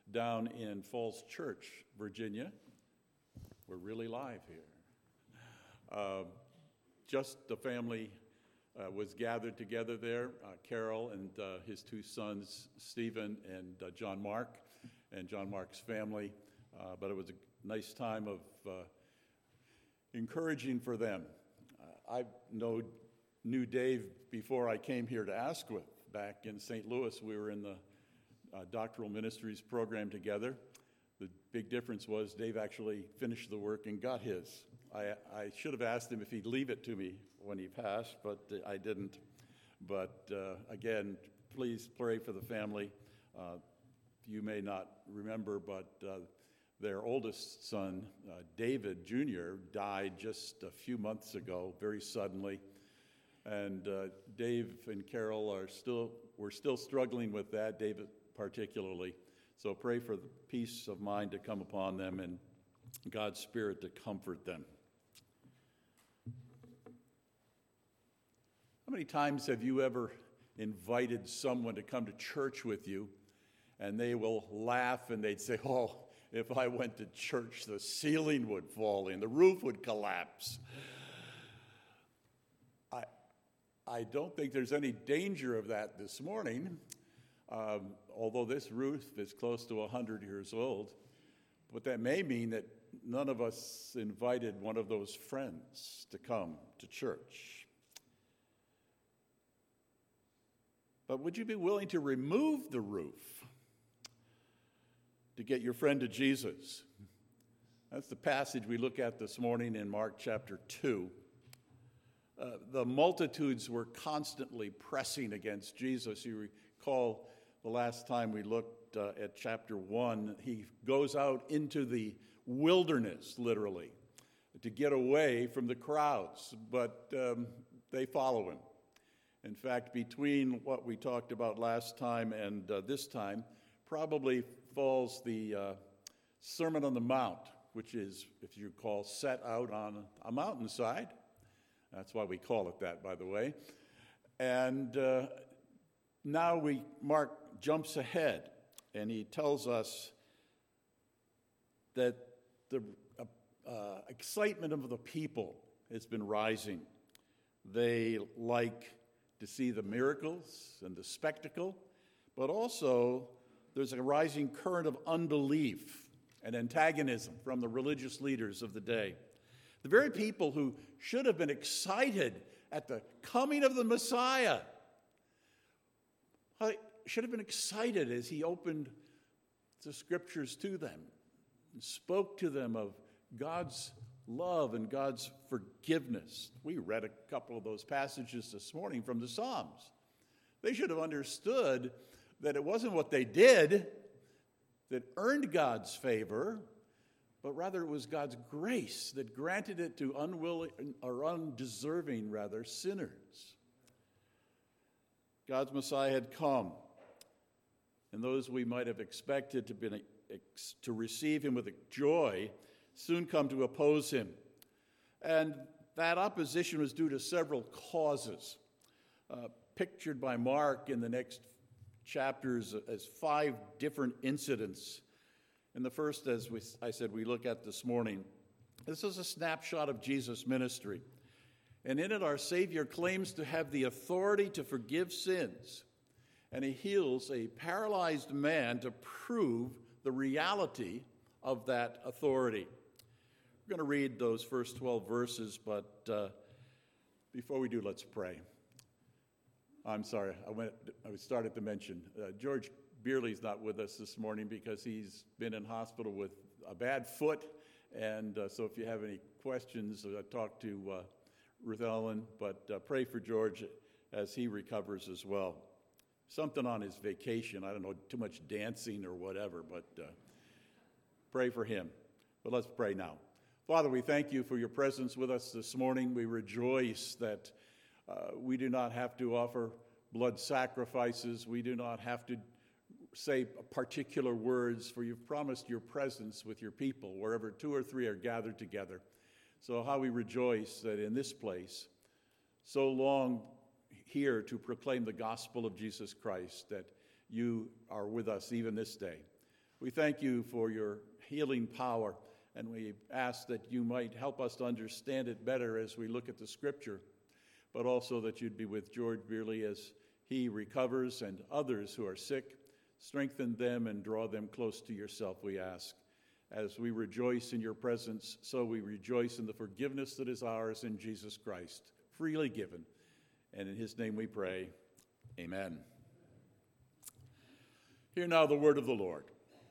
down in Falls Church, Virginia. We're really live here. Just the family was gathered together there, Carol and his two sons, Stephen and John Mark, and John Mark's family. But it was a nice time of encouraging for them. I knew Dave before I came here to Asquith. Back in St. Louis, we were in the doctoral ministries program together. The big difference was Dave actually finished the work and got his. I should have asked him if he'd leave it to me when he passed, but I didn't. But again, please pray for the family. You may not remember, but their oldest son, David Jr., died just a few months ago, very suddenly. And Dave and Carol we're still struggling with that, David particularly. So pray for the peace of mind to come upon them and God's Spirit to comfort them. How many times have you ever invited someone to come to church with you, and they will laugh and they'd say, "Oh, if I went to church, the ceiling would fall in, the roof would collapse." I don't think there's any danger of that this morning, although this roof is close to 100 years old. But that may mean that none of us invited one of those friends to come to church. But would you be willing to remove the roof to get your friend to Jesus? That's the passage we look at this morning in Mark chapter 2. The multitudes were constantly pressing against Jesus. You recall the last time we looked at chapter 1, he goes out into the wilderness, literally, to get away from the crowds, but they follow him. In fact, between what we talked about last time and this time, probably falls the Sermon on the Mount, which is, if you recall, set out on a mountainside. That's why we call it that, by the way. And now Mark jumps ahead, and he tells us that the excitement of the people has been rising. They like to see the miracles and the spectacle, but also there's a rising current of unbelief and antagonism from the religious leaders of the day. The very people who should have been excited at the coming of the Messiah should have been excited as he opened the scriptures to them and spoke to them of God's love and God's forgiveness. We read a couple of those passages this morning from the Psalms. They should have understood that it wasn't what they did that earned God's favor, but rather it was God's grace that granted it to undeserving sinners. God's Messiah had come, and those we might have expected to receive him with joy soon come to oppose him. And that opposition was due to several causes, pictured by Mark in the next chapters as 5 different incidents. And the first, as I said, we look at this morning. This is a snapshot of Jesus' ministry. And in it, our Savior claims to have the authority to forgive sins. And he heals a paralyzed man to prove the reality of that authority. We're going to read those first 12 verses, but before we do, let's pray. I'm sorry, I started to mention, George Beerley's not with us this morning because he's been in hospital with a bad foot, and so if you have any questions, talk to Ruth Ellen, but pray for George as he recovers as well. Something on his vacation, I don't know, too much dancing or whatever, but pray for him. But let's pray now. Father, we thank you for your presence with us this morning. We rejoice that we do not have to offer blood sacrifices. We do not have to say particular words, for you've promised your presence with your people wherever 2 or 3 are gathered together. So how we rejoice that in this place, so long here to proclaim the gospel of Jesus Christ, that you are with us even this day. We thank you for your healing power, and we ask that you might help us to understand it better as we look at the Scripture, but also that you'd be with George Beerley as he recovers and others who are sick. Strengthen them and draw them close to yourself, we ask. As we rejoice in your presence, so we rejoice in the forgiveness that is ours in Jesus Christ, freely given. And in his name we pray, amen. Hear now the word of the Lord.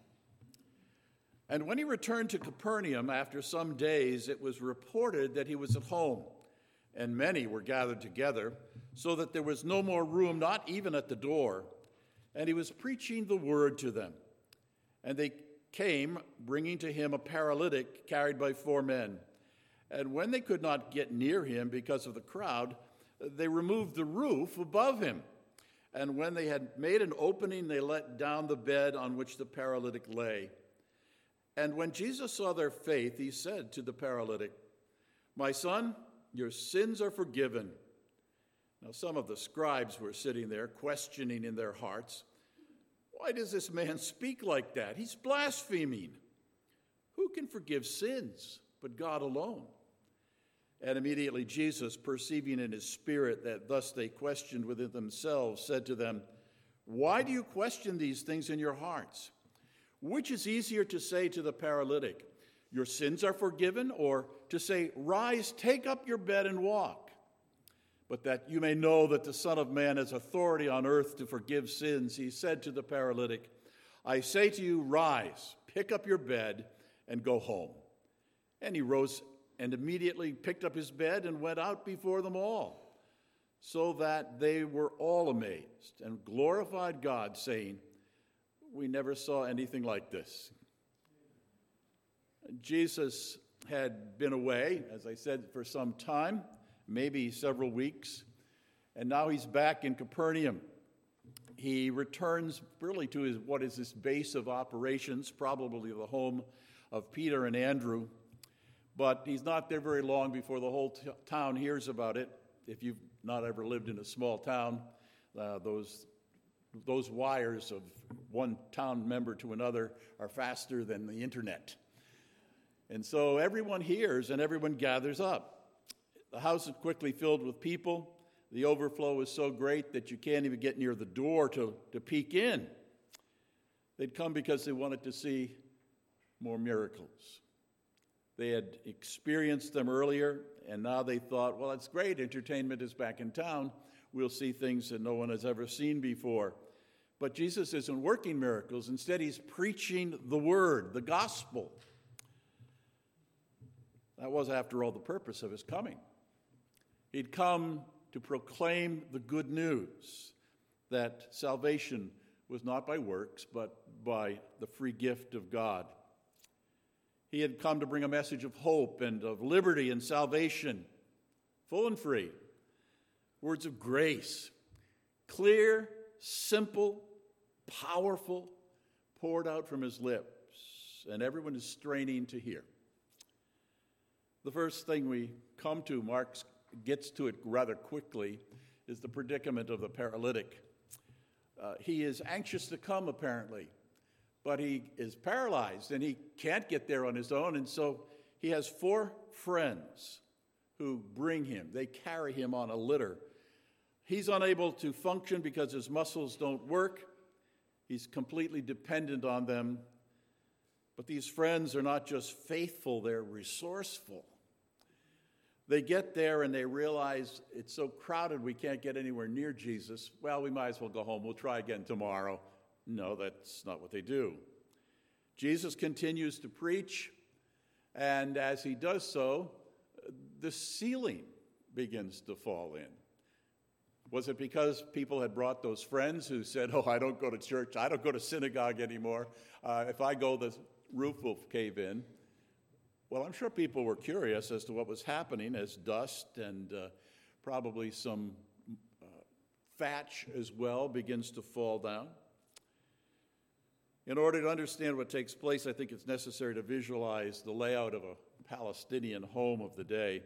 And when he returned to Capernaum after some days, it was reported that he was at home, and many were gathered together, so that there was no more room, not even at the door. And he was preaching the word to them. And they came, bringing to him a paralytic carried by 4 men. And when they could not get near him because of the crowd, they removed the roof above him. And when they had made an opening, they let down the bed on which the paralytic lay. And when Jesus saw their faith, he said to the paralytic, "My son, your sins are forgiven." Now some of the scribes were sitting there, questioning in their hearts, "Why does this man speak like that? He's blaspheming. Who can forgive sins but God alone?" And immediately Jesus, perceiving in his spirit that thus they questioned within themselves, said to them, "Why do you question these things in your hearts? Which is easier to say to the paralytic, 'Your sins are forgiven,' or to say, 'Rise, take up your bed and walk'? But that you may know that the Son of Man has authority on earth to forgive sins," he said to the paralytic, "I say to you, rise, pick up your bed, and go home." And he rose and immediately picked up his bed and went out before them all, so that they were all amazed and glorified God, saying, "We never saw anything like this." Jesus had been away, as I said, for some time, maybe several weeks, and now he's back in Capernaum. He returns really to what is his base of operations, probably the home of Peter and Andrew, but he's not there very long before the whole town hears about it. If you've not ever lived in a small town, those wires of one town member to another are faster than the internet. And so everyone hears and everyone gathers up. The house is quickly filled with people. The overflow is so great that you can't even get near the door to peek in. They'd come because they wanted to see more miracles. They had experienced them earlier, and now they thought, well, it's great, entertainment is back in town. We'll see things that no one has ever seen before. But Jesus isn't working miracles. Instead, he's preaching the word, the gospel. That was, after all, the purpose of his coming. He'd come to proclaim the good news that salvation was not by works, but by the free gift of God. He had come to bring a message of hope and of liberty and salvation, full and free. Words of grace, clear, simple, powerful, poured out from his lips, and everyone is straining to hear. The first thing we come to, Mark gets to it rather quickly, is the predicament of the paralytic. He is anxious to come, apparently, but he is paralyzed and he can't get there on his own, and so he has 4 friends who bring him. They carry him on a litter. He's unable to function because his muscles don't work. He's completely dependent on them. But these friends are not just faithful, they're resourceful. They get there and they realize it's so crowded we can't get anywhere near Jesus. Well, we might as well go home. We'll try again tomorrow. No, that's not what they do. Jesus continues to preach, and as he does so, the ceiling begins to fall in. Was it because people had brought those friends who said, "Oh, I don't go to church, I don't go to synagogue anymore. If I go, the roof will cave in"? Well, I'm sure people were curious as to what was happening as dust and probably some thatch as well begins to fall down. In order to understand what takes place, I think it's necessary to visualize the layout of a Palestinian home of the day.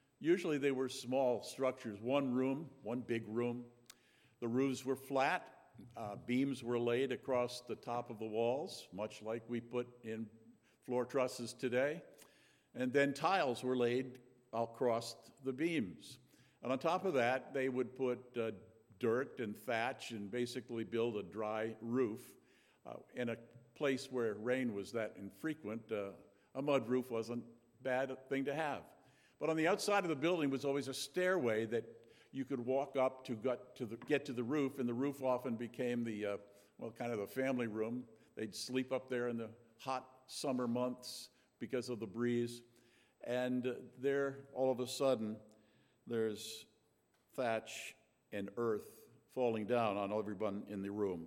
Usually they were small structures, one room, one big room. The roofs were flat, beams were laid across the top of the walls, much like we put in floor trusses today. And then tiles were laid across the beams. And on top of that, they would put dirt and thatch and basically build a dry roof. In a place where rain was that infrequent, a mud roof wasn't a bad thing to have. But on the outside of the building was always a stairway that you could walk up to get to the roof, and the roof often became the kind of the family room. They'd sleep up there in the hot summer months because of the breeze. And there, all of a sudden, there's thatch and earth falling down on everyone in the room.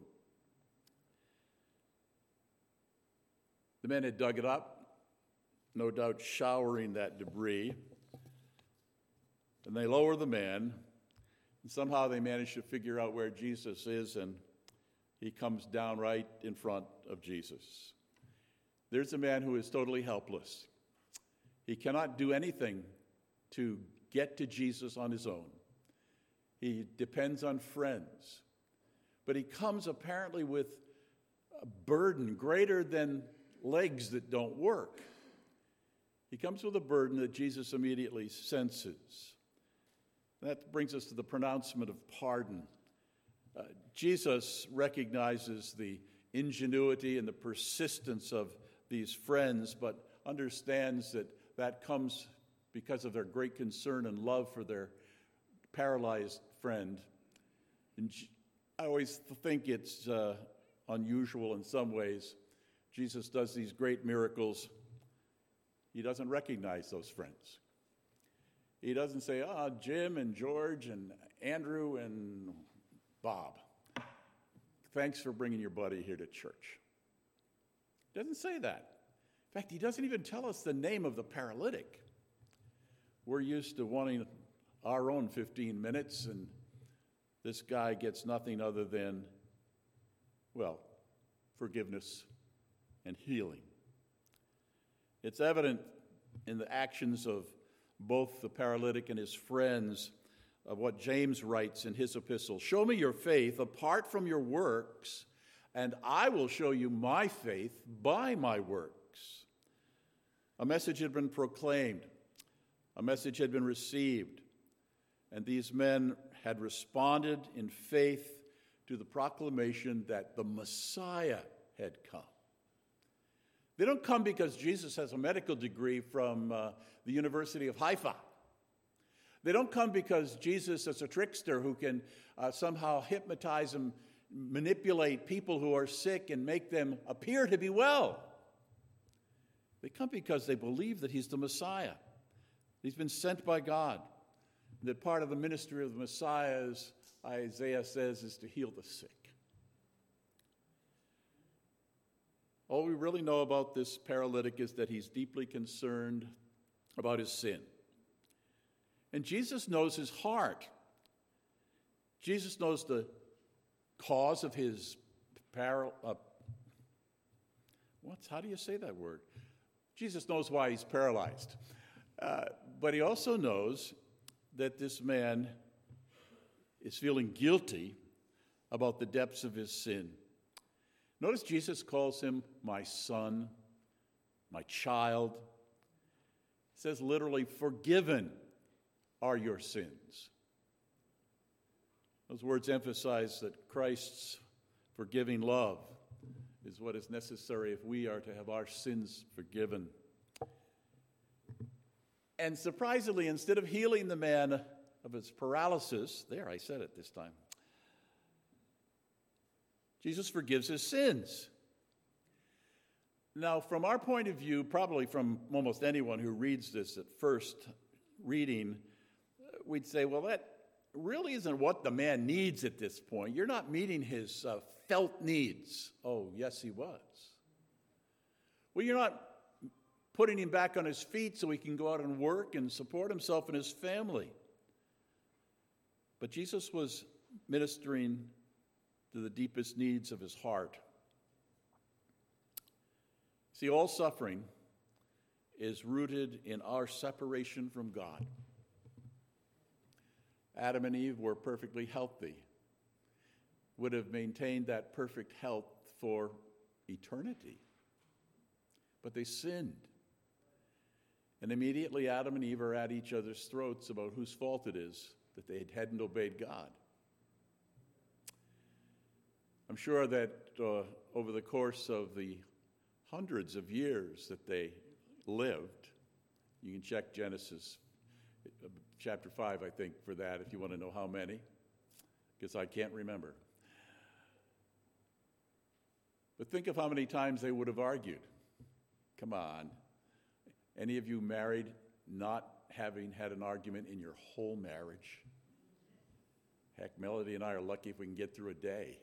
The men had dug it up, no doubt showering that debris. And they lower the man, and somehow they manage to figure out where Jesus is, and he comes down right in front of Jesus. There's a man who is totally helpless. He cannot do anything to get to Jesus on his own. He depends on friends. But he comes apparently with a burden greater than legs that don't work. He comes with a burden that Jesus immediately senses. That brings us to the pronouncement of pardon. Jesus recognizes the ingenuity and the persistence of these friends, but understands that comes because of their great concern and love for their paralyzed friend. And I always think it's unusual in some ways. Jesus does these great miracles. He doesn't recognize those friends. He doesn't say, Jim and George and Andrew and Bob, thanks for bringing your buddy here to church. He doesn't say that. In fact, he doesn't even tell us the name of the paralytic. We're used to wanting our own 15 minutes, and this guy gets nothing other than, forgiveness and healing. It's evident in the actions of both the paralytic and his friends of what James writes in his epistle. Show me your faith apart from your works, and I will show you my faith by my works. A message had been proclaimed. A message had been received. And these men had responded in faith to the proclamation that the Messiah had come. They don't come because Jesus has a medical degree from the University of Haifa. They don't come because Jesus is a trickster who can somehow hypnotize and manipulate people who are sick and make them appear to be well. They come because they believe that he's the Messiah. He's been sent by God. That part of the ministry of the Messiah, as Isaiah says, is to heal the sick. All we really know about this paralytic is that he's deeply concerned about his sin. And Jesus knows his heart. Jesus knows the cause of his how do you say that word? Jesus knows why he's paralyzed. But he also knows that this man is feeling guilty about the depths of his sin. Notice Jesus calls him my son, my child. He says literally, forgiven are your sins. Those words emphasize that Christ's forgiving love is what is necessary if we are to have our sins forgiven. And surprisingly, instead of healing the man of his paralysis, there, I said it this time, Jesus forgives his sins. Now, from our point of view, probably from almost anyone who reads this at first reading, we'd say, well, that really isn't what the man needs at this point. You're not meeting his felt needs. Oh, yes, he was. Well, you're not putting him back on his feet so he can go out and work and support himself and his family. But Jesus was ministering to the deepest needs of his heart. See, all suffering is rooted in our separation from God. Adam and Eve were perfectly healthy. would have maintained that perfect health for eternity. But they sinned. And immediately Adam and Eve are at each other's throats about whose fault it is that they hadn't obeyed God. I'm sure that over the course of the hundreds of years that they lived, you can check Genesis chapter 5, I think, for that, if you want to know how many, because I can't remember. But think of how many times they would have argued. Come on. Any of you married not having had an argument in your whole marriage? Heck, Melody and I are lucky if we can get through a day.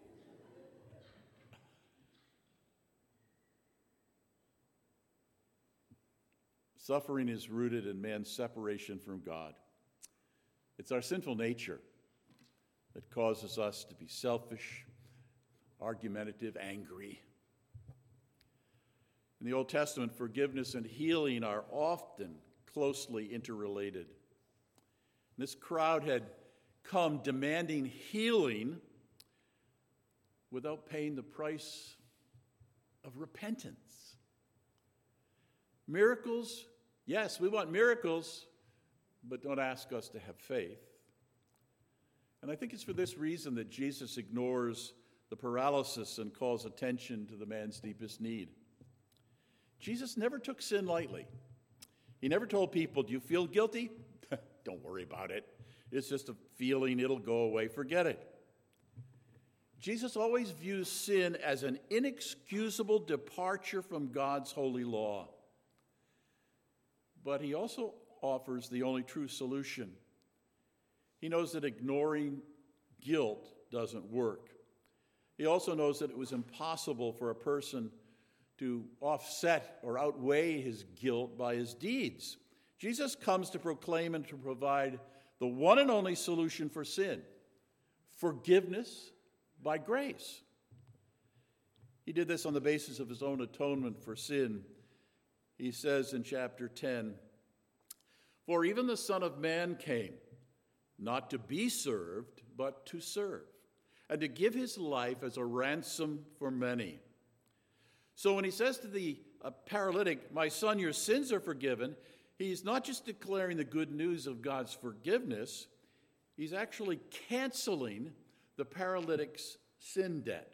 Suffering is rooted in man's separation from God. It's our sinful nature that causes us to be selfish, argumentative, angry. In the Old Testament, forgiveness and healing are often closely interrelated. This crowd had come demanding healing without paying the price of repentance. Miracles, yes, we want miracles, but don't ask us to have faith. And I think it's for this reason that Jesus ignores the paralysis and calls attention to the man's deepest need. Jesus never took sin lightly. He never told people, do you feel guilty? Don't worry about it. It's just a feeling, it'll go away, forget it. Jesus always views sin as an inexcusable departure from God's holy law. But he also offers the only true solution. He knows that ignoring guilt doesn't work. He also knows that it was impossible for a person to offset or outweigh his guilt by his deeds. Jesus comes to proclaim and to provide the one and only solution for sin: forgiveness by grace. He did this on the basis of his own atonement for sin. He says in chapter 10, "For even the Son of Man came, not to be served, but to serve, and to give his life as a ransom for many." So when he says to the paralytic, "My son, your sins are forgiven," he's not just declaring the good news of God's forgiveness, he's actually canceling the paralytic's sin debt.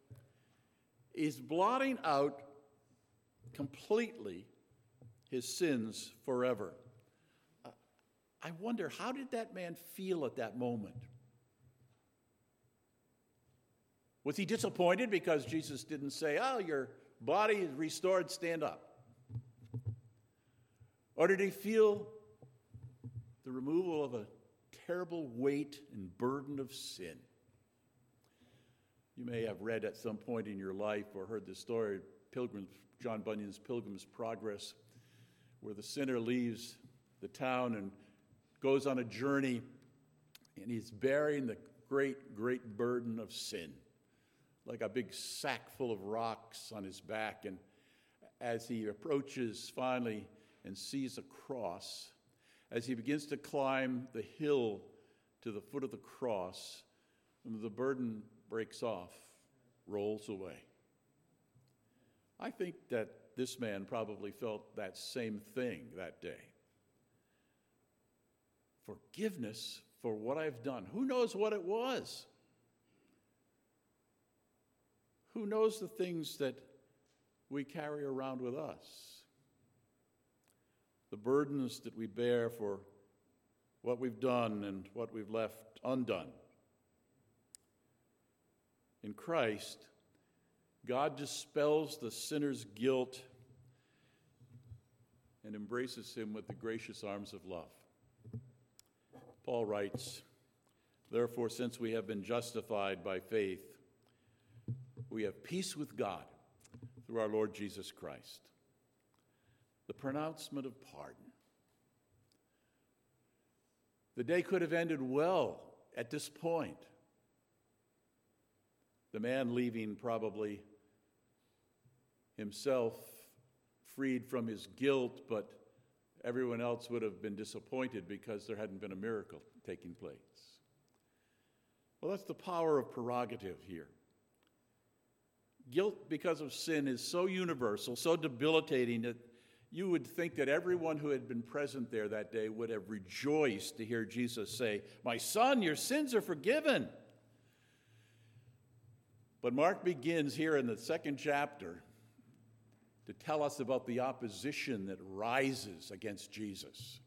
He's blotting out completely his sins forever. I wonder, how did that man feel at that moment? Was he disappointed because Jesus didn't say, "Oh, your body is restored, stand up"? Or did he feel the removal of a terrible weight and burden of sin? You may have read at some point in your life or heard the story of John Bunyan's Pilgrim's Progress, where the sinner leaves the town and goes on a journey, and he's bearing the great, great burden of sin, like a big sack full of rocks on his back. And as he approaches finally and sees a cross, as he begins to climb the hill to the foot of the cross, the burden breaks off, rolls away. I think that this man probably felt that same thing that day. Forgiveness for what I've done. Who knows what it was? Who knows the things that we carry around with us? The burdens that we bear for what we've done and what we've left undone. In Christ, God dispels the sinner's guilt and embraces him with the gracious arms of love. Paul writes, "Therefore, since we have been justified by faith, we have peace with God through our Lord Jesus Christ." The pronouncement of pardon. The day could have ended well at this point. The man leaving probably himself freed from his guilt, but everyone else would have been disappointed because there hadn't been a miracle taking place. Well, that's the power of prerogative here. Guilt because of sin is so universal, so debilitating, that you would think that everyone who had been present there that day would have rejoiced to hear Jesus say, "My son, your sins are forgiven." But Mark begins here in the second chapter to tell us about the opposition that rises against Jesus.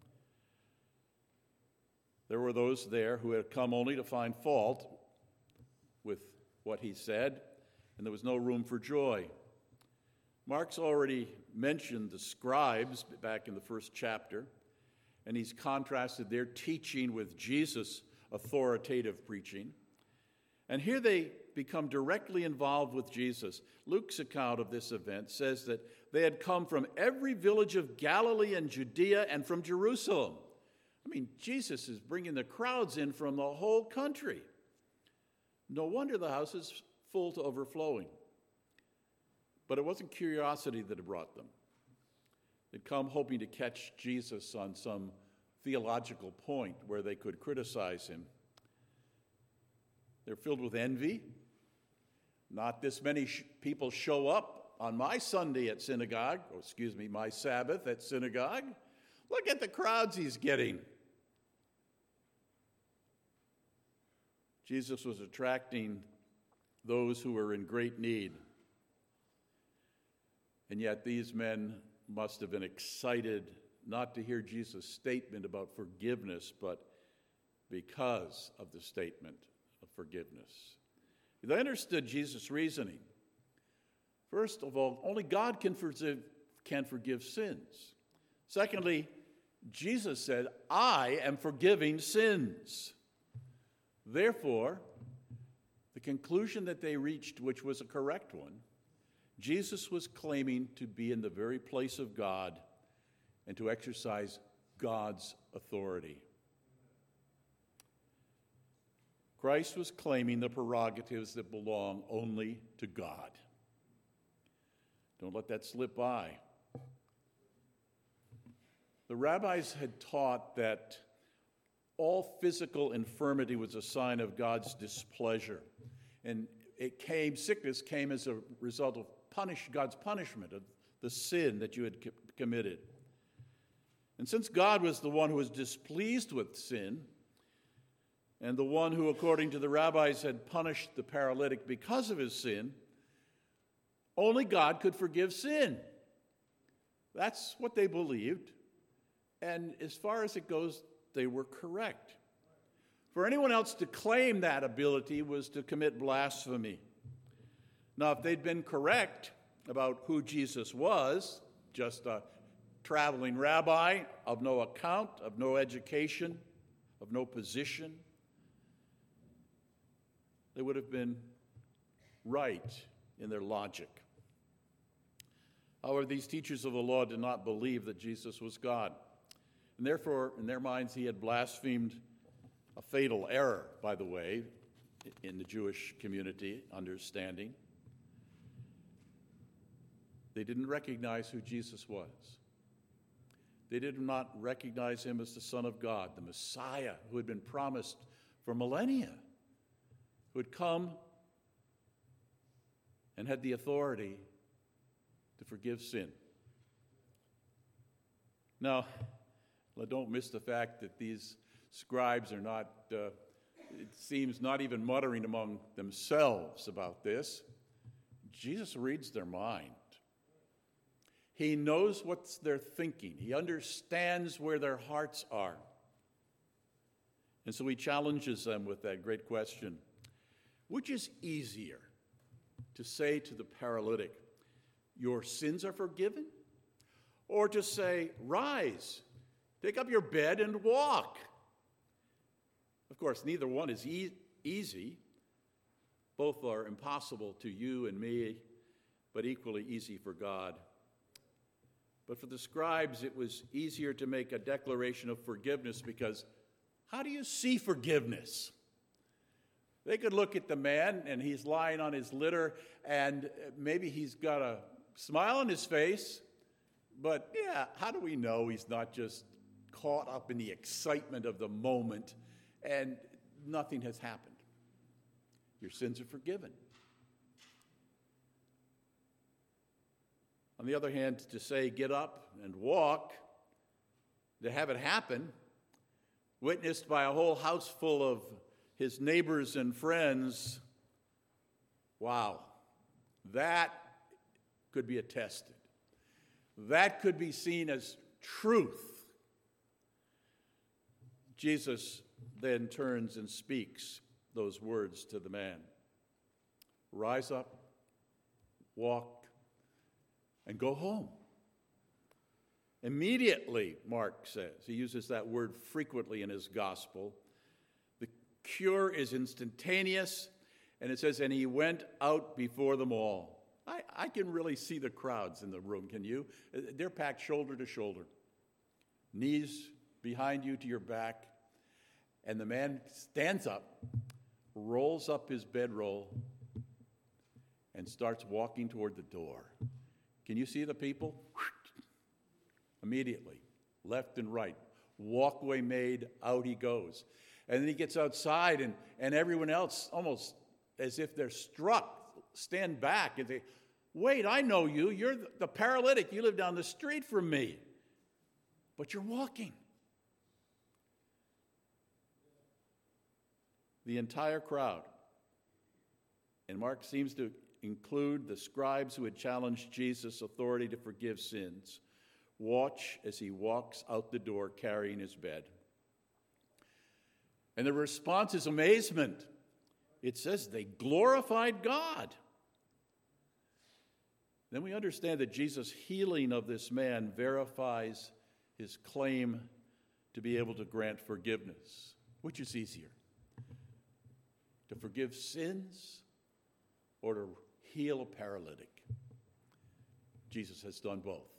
There were those there who had come only to find fault with what he said, and there was no room for joy. Mark's already mentioned the scribes back in the first chapter, and he's contrasted their teaching with Jesus' authoritative preaching. And here they become directly involved with Jesus. Luke's account of this event says that they had come from every village of Galilee and Judea and from Jerusalem. I mean, Jesus is bringing the crowds in from the whole country. No wonder the house is full to overflowing. But it wasn't curiosity that had brought them. They'd come hoping to catch Jesus on some theological point where they could criticize him. They're filled with envy. Not this many people show up on my Sunday at synagogue, my Sabbath at synagogue. Look at the crowds he's getting. Jesus was attracting those who were in great need. And yet these men must have been excited not to hear Jesus' statement about forgiveness, but because of the statement of forgiveness. They understood Jesus' reasoning. First of all, only God can forgive sins. Secondly, Jesus said, "I am forgiving sins." Therefore, the conclusion that they reached, which was a correct one, Jesus was claiming to be in the very place of God and to exercise God's authority. Christ was claiming the prerogatives that belong only to God. Don't let that slip by. The rabbis had taught that all physical infirmity was a sign of God's displeasure. And sickness came as a result of God's punishment of the sin that you had committed. And since God was the one who was displeased with sin, and the one who, according to the rabbis, had punished the paralytic because of his sin, only God could forgive sin. That's what they believed. And as far as it goes, they were correct. For anyone else to claim that ability was to commit blasphemy. Now, if they'd been correct about who Jesus was, just a traveling rabbi of no account, of no education, of no position, they would have been right in their logic. However, these teachers of the law did not believe that Jesus was God. And therefore, in their minds, he had blasphemed a fatal error, by the way, in the Jewish community understanding. They didn't recognize who Jesus was. They did not recognize him as the Son of God, the Messiah who had been promised for millennia, who had come and had the authority to forgive sin. Now, don't miss the fact that these scribes are not, it seems, not even muttering among themselves about this. Jesus reads their mind. He knows what they're thinking. He understands where their hearts are. And so he challenges them with that great question: which is easier, to say to the paralytic, "Your sins are forgiven," or to say, "Rise, take up your bed and walk"? Of course, neither one is easy. Both are impossible to you and me, but equally easy for God. But for the scribes, it was easier to make a declaration of forgiveness, because how do you see forgiveness? They could look at the man and he's lying on his litter, and maybe he's got a smile on his face, but how do we know he's not just caught up in the excitement of the moment and nothing has happened? Your sins are forgiven. On the other hand, to say, get up and walk, to have it happen, witnessed by a whole house full of his neighbors and friends, wow, that could be attested. That could be seen as truth. Jesus then turns and speaks those words to the man. Rise up, walk, and go home. Immediately, Mark says, he uses that word frequently in his gospel. The cure is instantaneous, and it says, and he went out before them all. I can really see the crowds in the room, can you? They're packed shoulder to shoulder, knees behind you to your back, and the man stands up, rolls up his bedroll, and starts walking toward the door. Can you see the people? Immediately, left and right, walkway made, out he goes. And then he gets outside, and everyone else, almost as if they're struck, stand back and say, wait, I know you. You're the paralytic. You live down the street from me. But you're walking. The entire crowd, and Mark seems to include the scribes who had challenged Jesus' authority to forgive sins, watch as he walks out the door carrying his bed. And the response is amazement. It says they glorified God. Then we understand that Jesus' healing of this man verifies his claim to be able to grant forgiveness. Which is easier? To forgive sins or to heal a paralytic? Jesus has done both.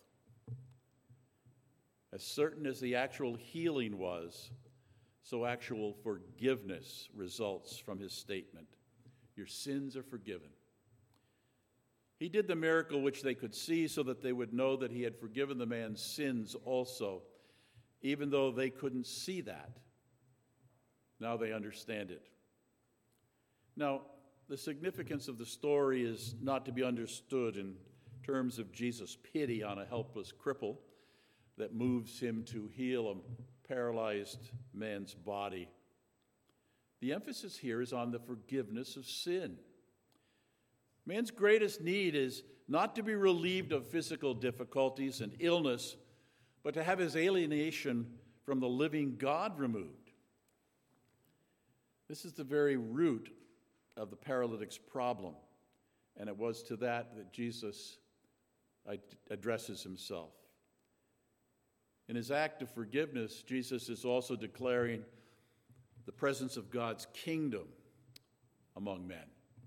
As certain as the actual healing was, so actual forgiveness results from his statement. Your sins are forgiven. He did the miracle which they could see so that they would know that he had forgiven the man's sins also, even though they couldn't see that. Now they understand it. Now, the significance of the story is not to be understood in terms of Jesus' pity on a helpless cripple that moves him to heal a paralyzed man's body. The emphasis here is on the forgiveness of sin. Man's greatest need is not to be relieved of physical difficulties and illness, but to have his alienation from the living God removed. This is the very root of the paralytic's problem, and it was to that Jesus addresses himself. In his act of forgiveness, Jesus is also declaring the presence of God's kingdom among men.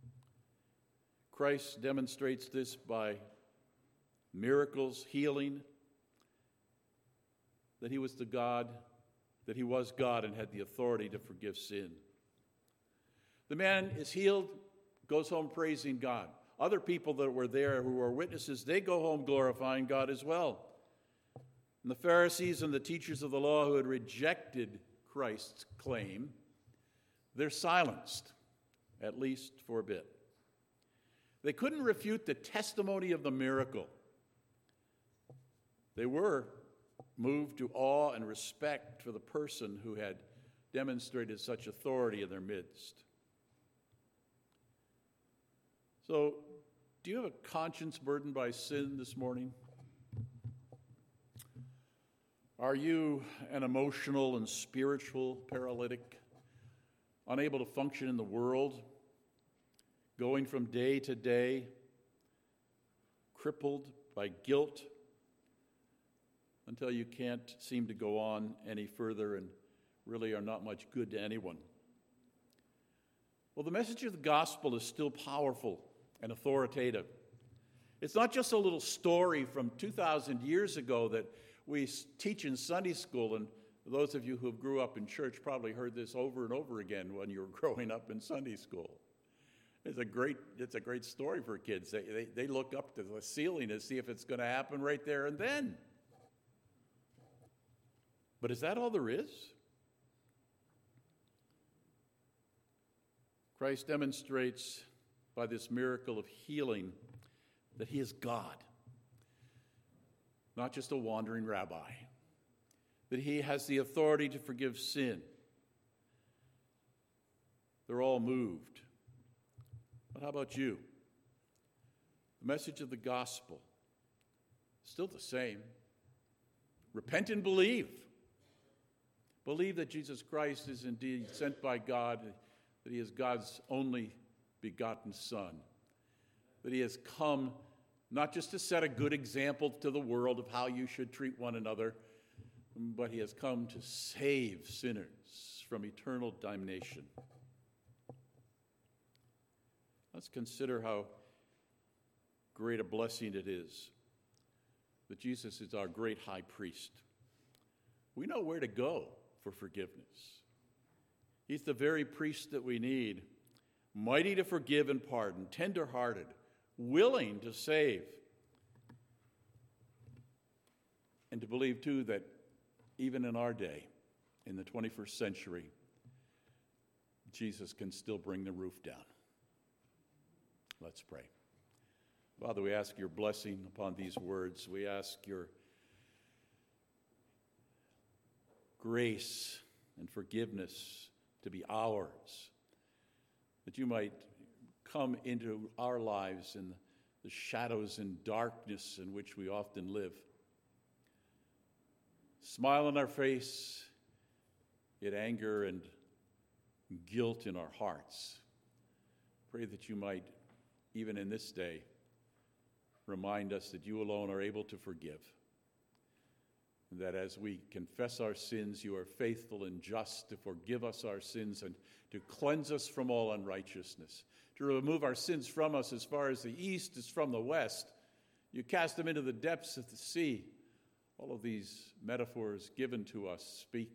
Christ demonstrates this by miracles, healing, that he was God and had the authority to forgive sin. The man is healed, goes home praising God. Other people that were there who were witnesses, they go home glorifying God as well. And the Pharisees and the teachers of the law who had rejected Christ's claim, they're silenced, at least for a bit. They couldn't refute the testimony of the miracle. They were moved to awe and respect for the person who had demonstrated such authority in their midst. So, do you have a conscience burdened by sin this morning? Are you an emotional and spiritual paralytic, unable to function in the world, going from day to day, crippled by guilt until you can't seem to go on any further and really are not much good to anyone? Well, the message of the gospel is still powerful and authoritative. It's not just a little story from 2,000 years ago that we teach in Sunday school, and those of you who grew up in church probably heard this over and over again when you were growing up in Sunday school. It's a great story for kids. They look up to the ceiling to see if it's going to happen right there and then. But is that all there is? Christ demonstrates by this miracle of healing that he is God, not just a wandering rabbi, that he has the authority to forgive sin. They're all moved. But how about you? The message of the gospel, still the same. Repent and believe. Believe that Jesus Christ is indeed sent by God, that he is God's only begotten Son, that he has come not just to set a good example to the world of how you should treat one another, but he has come to save sinners from eternal damnation. Let's consider how great a blessing it is that Jesus is our great high priest. We know where to go for forgiveness. He's the very priest that we need, mighty to forgive and pardon, tender-hearted, willing to save, and to believe, too, that even in our day, in the 21st century, Jesus can still bring the roof down. Let's pray. Father, we ask your blessing upon these words. We ask your grace and forgiveness to be ours, that you might come into our lives in the shadows and darkness in which we often live. Smile on our face, yet anger and guilt in our hearts. Pray that you might, even in this day, remind us that you alone are able to forgive, and that as we confess our sins, you are faithful and just to forgive us our sins and to cleanse us from all unrighteousness, to remove our sins from us as far as the east is from the west. You cast them into the depths of the sea. All of these metaphors given to us speak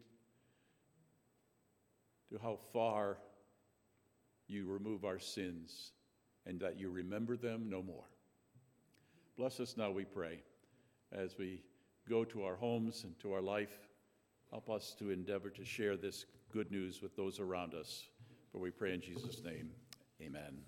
to how far you remove our sins and that you remember them no more. Bless us now, we pray, as we go to our homes and to our life. Help us to endeavor to share this good news with those around us. For we pray in Jesus' name, amen.